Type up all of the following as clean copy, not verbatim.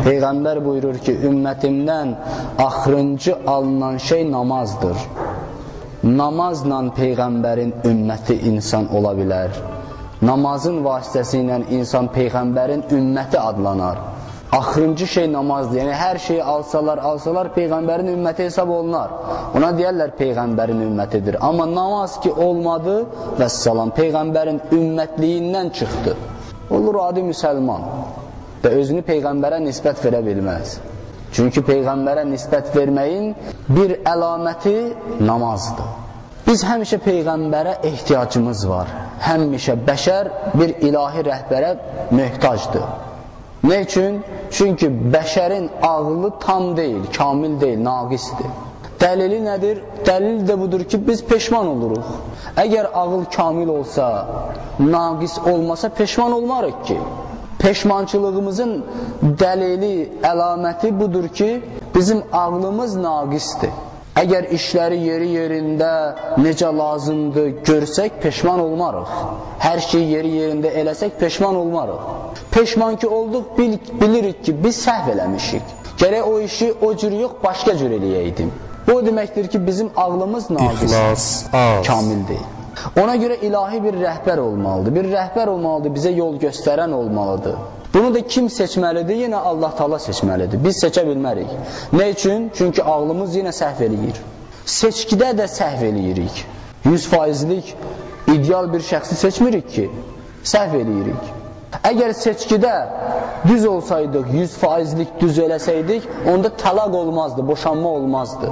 Peyğəmbər buyurur ki, ümmətimdən axırıncı alınan şey namazdır. Namazla Peyğəmbərin ümməti insan ola bilər. Namazın vasitəsilə insan Peyğəmbərin ümməti adlanar. Axırıncı şey namazdır. Yəni hər şeyi alsalar Peyğəmbərin ümməti hesab olunar. Ona deyərlər Peyğəmbərin ümmətidir. Amma namaz ki olmadı, vəssalam, Peyğəmbərin ümmətliyindən çıxdı. Olur adi müsəlman və özünü Peyğəmbərə nisbət verə bilməz. Çünki Peyğəmbərə nisbət verməyin bir əlaməti namazdır. Biz həmişə Peyğəmbərə ehtiyacımız var. Həmişə bəşər bir ilahi rəhbərə möhtacdır. Ne üçün? Çünki bəşərin ağlı tam deyil, kamil deyil, naqisdir. Dəlili nədir? Dəlil də budur ki, biz peşman oluruq. Əgər ağıl kamil olsa, naqis olmasa peşman olmarıq ki. Peşmançılığımızın dəlili, əlaməti budur ki, bizim ağlımız naqisdir. Əgər işləri yeri yerində necə lazımdır görsək, peşman olmarıq. Hər şeyi yeri yerində eləsək, peşman olmarıq. Peşman ki olduq, bilirik ki, biz səhv eləmişik. Gərək o işi o cür yox, başqa cür eləyəydim. Bu deməkdir ki, bizim ağlımız naqis, kamil deyil. Ona görə ilahi bir rəhbər olmalıdır. Bir rəhbər olmalıdır, bizə yol göstərən olmalıdır. Bunu da kim seçməlidir? Yenə Allah Taala seçməlidir. Biz seçə bilmərik. Ne üçün? Çünki ağlımız yenə səhv eləyir. Seçkidə də səhv eləyirik. 100%lik ideal bir şəxsi seçmirik ki, səhv eləyirik. Əgər seçkidə düz olsaydıq, 100%lik düz eləsəydik, onda təlaq olmazdı, boşanma olmazdı.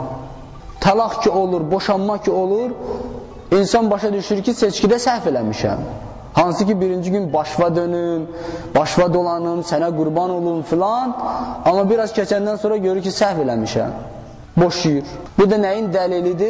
Təlaq ki olur, boşanma ki olur, insan başa düşür ki, seçkidə səhv eləmişəm. Hansı ki birinci gün başva dönüm, başva dolanım, sənə qurban olum filan, amma biraz keçəndən sonra görür ki, səhv eləmişəm. Boşuyur. Bu da nəyin dəlilidir?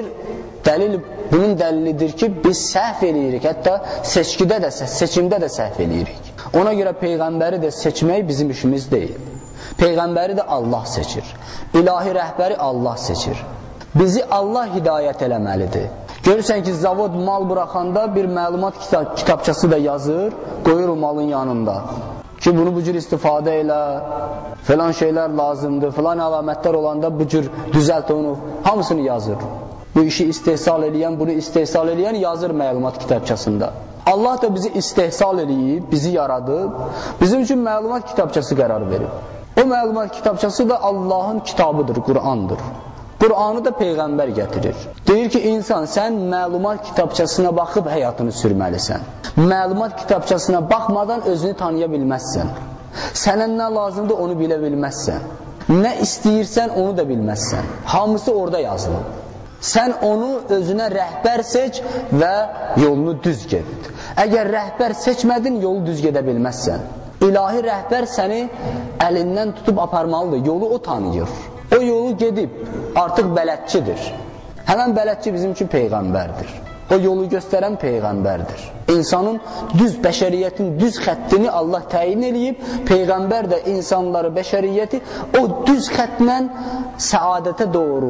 Bunun dəlilidir ki, biz səhv eləyirik, hətta seçimdə də səhv eləyirik. Ona görə Peyğəmbəri də seçmək bizim işimiz deyil. Peyğəmbəri də Allah seçir. İlahi rəhbəri Allah seçir. Bizi Allah hidayət eləməlidir. Görürsən ki, zavod mal buraxanda bir məlumat kitabçası da yazır, qoyur o malın yanında. Ki bunu bu cür istifadə elə, filan şeylər lazımdır, filan əlamətlər olanda bu cür düzəlt onu, hamısını yazır. Bu işi istehsal eləyən, bunu istehsal eləyən yazır məlumat kitabçasında. Allah da bizi istehsal eləyib, bizi yaradıb, bizim üçün məlumat kitabçası qərar verib. O məlumat kitabçası da Allahın kitabıdır, Qur'andır. Qur'anı da Peyğəmbər gətirir. Deyir ki, insan, sən məlumat kitabçasına baxıb həyatını sürməlisən. Məlumat kitabçasına baxmadan özünü tanıya bilməzsən. Sənə nə lazımdır, onu bilə bilməzsən. Nə istəyirsən, onu da bilməzsən. Hamısı orada yazılır. Sən onu özünə rəhbər seç və yolunu düz get. Əgər rəhbər seçmədin, yolu düz gedə bilməzsən. İlahi rəhbər səni əlindən tutub aparmalıdır, yolu o tanıyır. O yolu gedib, artıq bələdçidir. Həmən bələdçi bizim üçün Peyğəmbərdir. O yolu göstərən Peyğəmbərdir. İnsanın düz, bəşəriyyətin düz xəttini Allah təyin eləyib, Peyğəmbər də insanları, bəşəriyyəti o düz xəttlə səadətə doğru,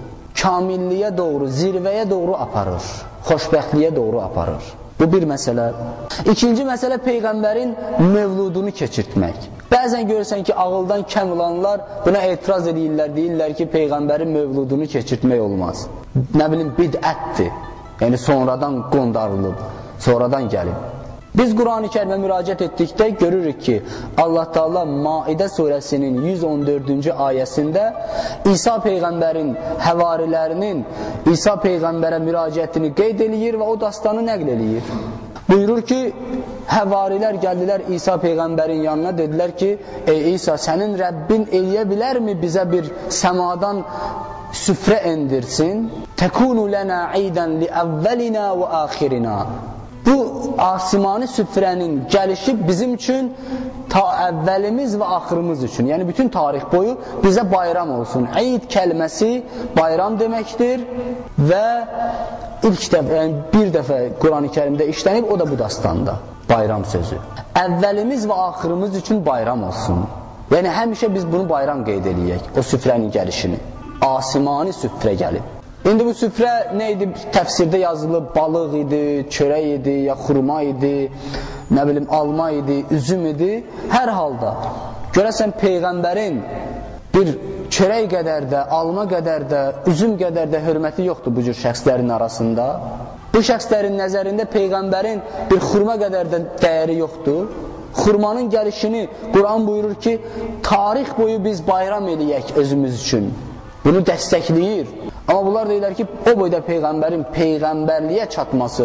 kamilliyə doğru, zirvəyə doğru aparır, xoşbəxtliyə doğru aparır. Bu bir məsələ. İkinci məsələ Peyğəmbərin mövludunu keçirtmək. Bəzən görürsən ki, ağıldan kəm olanlar buna etiraz edirlər, deyirlər ki, Peyğəmbərin mövludunu keçirtmək olmaz. Nə bilim, bidətdir. Yəni sonradan qondarılıb, sonradan gəlib. Biz Qur'an-ı Kərimə müraciət etdikdə görürük ki, Allah Teala Maidə surəsinin 114-cü ayəsində İsa Peyğəmbərin həvarilərinin İsa Peyğəmbərə müraciətini qeyd eləyir və o dastanı nəql eləyir. Buyurur ki, həvarilər gəldilər İsa Peyğəmbərin yanına, dedilər ki, ey İsa, sənin Rəbbin eləyə bilərmi bizə bir səmadan süfrə endirsin? Təkunu lənə idən li əvvəlinə və əxirina. Bu asimani süfrənin gəlişi bizim üçün ta əvvəlimiz və axırımız üçün, yəni bütün tarix boyu bizə bayram olsun. Eid kəlməsi bayram deməkdir və ilk dəfə, yəni bir dəfə Qur'an-ı Kərimdə işlənib, o da bu dastanda, bayram sözü. Əvvəlimiz və axırımız üçün bayram olsun. Yəni həmişə biz bunu bayram qeyd eləyək, o süfrənin gəlişini. Asimani süfrə gəlib. İndi bu süfrə nə idi? Təfsirdə yazılıb, balıq idi, çörək idi, ya xurma idi nə bilim, alma idi, üzüm idi. Hər halda, görəsən Peyğəmbərin bir çörək qədər də, alma qədər də, üzüm qədər də hörməti yoxdur bu cür şəxslərin arasında. Bu şəxslərin nəzərində Peyğəmbərin bir xurma qədər də dəyəri yoxdur. Xurmanın gəlişini Quran buyurur ki, tarix boyu biz bayram eləyək özümüz üçün. Bunu dəstəkləyir. Amma bunlar deyirlər ki, o boyda Peyğəmbərin Peyğəmbərliyə çatması,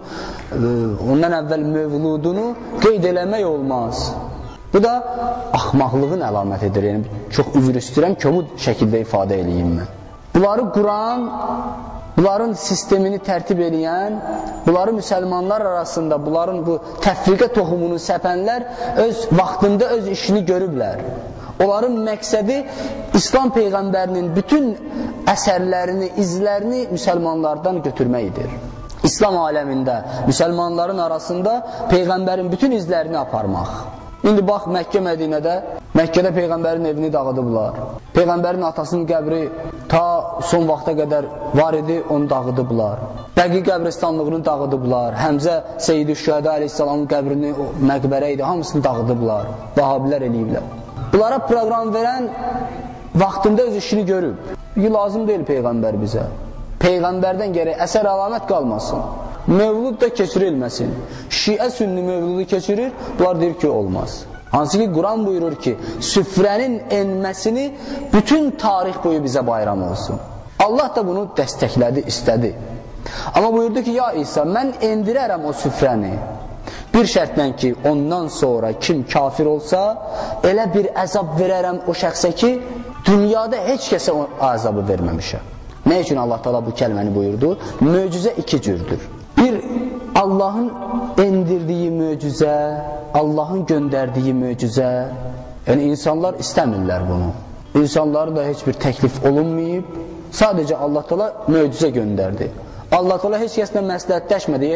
ondan əvvəl mövludunu qeyd eləmək olmaz. Bu da axmaqlığın əlamətidir. Yəni, çox üzr istəyirəm, kobud şəkildə ifadə eləyim mən. Bunları Quran, bunların sistemini tərtib eləyən, bunları müsəlmanlar arasında, bunların bu təfriqə toxumunu səpənlər öz vaxtında öz işini görüblər. Onların məqsədi İslam Peyğəmbərinin bütün əsərlərini, izlərini müsəlmanlardan götürməkdir. İslam aləmində, müsəlmanların arasında Peyğəmbərin bütün izlərini aparmaq. İndi bax, Məkkə Mədinədə, Məkkədə Peyğəmbərin evini dağıdıblar. Peyğəmbərin atasının qəbri ta son vaxta qədər var idi, onu dağıdıblar. Bəqi qəbristanlığını dağıdıblar. Həmzə Seyyid-i Şühədə əleyhissalamın qəbrini, məqbərə idi, hamısını dağıdıblar. Vahabilər eləyiblər. Bunlara proqram verən vaxtında öz işini görüb. Lazım deyil Peyğəmbər bizə. Peyğəmbərdən gərək əsər əlamət qalmasın. Mövlud da keçirilməsin. Şiə sünni mövludu keçirir, bunlar deyir ki, olmaz. Hansı ki, Quran buyurur ki, süfrənin enməsini bütün tarix boyu bizə bayram olsun. Allah da bunu dəstəklədi, istədi. Amma buyurdu ki, ya İsa, mən endirərəm o süfrəni. Bir şərtlə ki, ondan sonra kim kafir olsa, elə bir əzab verərəm o şəxsə ki, dünyada heç kəsə o əzabı verməmişəm. Nə üçün Allah Teala bu kəlməni buyurdu? Möcüzə iki cürdür. Bir, Allahın endirdiyi möcüzə, Allahın göndərdiyi möcüzə. Yəni, insanlar istəmirlər bunu. İnsanları da heç bir təklif olunmayıb. Sadəcə Allah Teala möcüzə göndərdi. Allah Teala heç kəslə məsləhətləşmədi,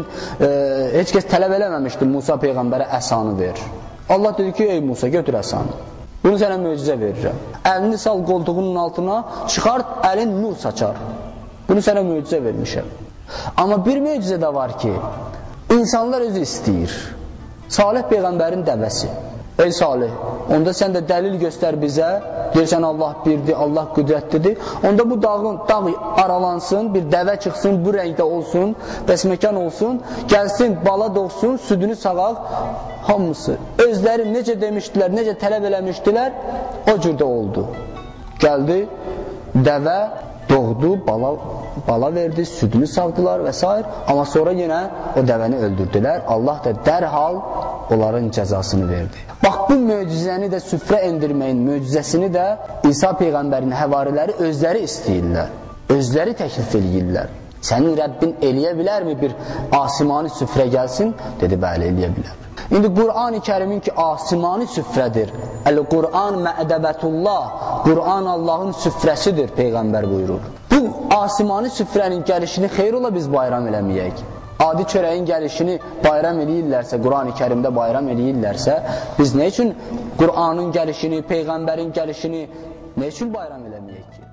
heç kəs tələb eləməmişdi Musa Peyğəmbərə əsanı ver. Allah dedi ki, ey Musa, götür əsanı. Bunu sənə möcüzə verirəm. Əlini sal qoltuğunun altına, çıxart, əlin nur saçar. Bunu sənə möcüzə vermişəm. Amma bir möcüzə də var ki, insanlar özü istəyir. Salih Peyğəmbərin dəvəsi. Ey Salih, onda sən də dəlil göstər bizə, deyirsən Allah birdir, Allah qüdrətlidir. Onda bu dağ aralansın, bir dəvə çıxsın, bu rəngdə olsun, bəsməkan olsun, gəlsin, bala doğsun, südünü sağaq, hamısı. Özləri necə demişdilər, necə tələb eləmişdilər, o cürdə oldu. Gəldi, dəvə doğdu, bala verdi, südünü sağdılar və s. Amma sonra yenə o dəvəni öldürdülər. Allah da dərhal onların cəzasını verdi. Bax, bu möcüzəni də, süfrə endirməyin möcüzəsini də İsa Peyğəmbərin həvariləri özləri istəyirlər. Özləri təklif eləyirlər. Sənin Rəbbin eləyə bilərmi bir asimani süfrə gəlsin? Dedi, bəli, eləyə bilər. İndi Qur'an-ı Kərimin ki, asimani süfrədir. Əl-Qur'an məədəbətullah. Qur'an Allahın süfrəsidir, Peyğəmbər buyurur. Bu asimani süfrənin gəlişini xeyr ola biz bayram eləməyək. Adi çörəyin gəlişini bayram eləyirlərsə, Qur'an-ı Kərimdə bayram eləyirlərsə, biz nə üçün Qur'anın gəlişini, Peyğəmbərin gəlişini nə üçün bayram eləməyək ki?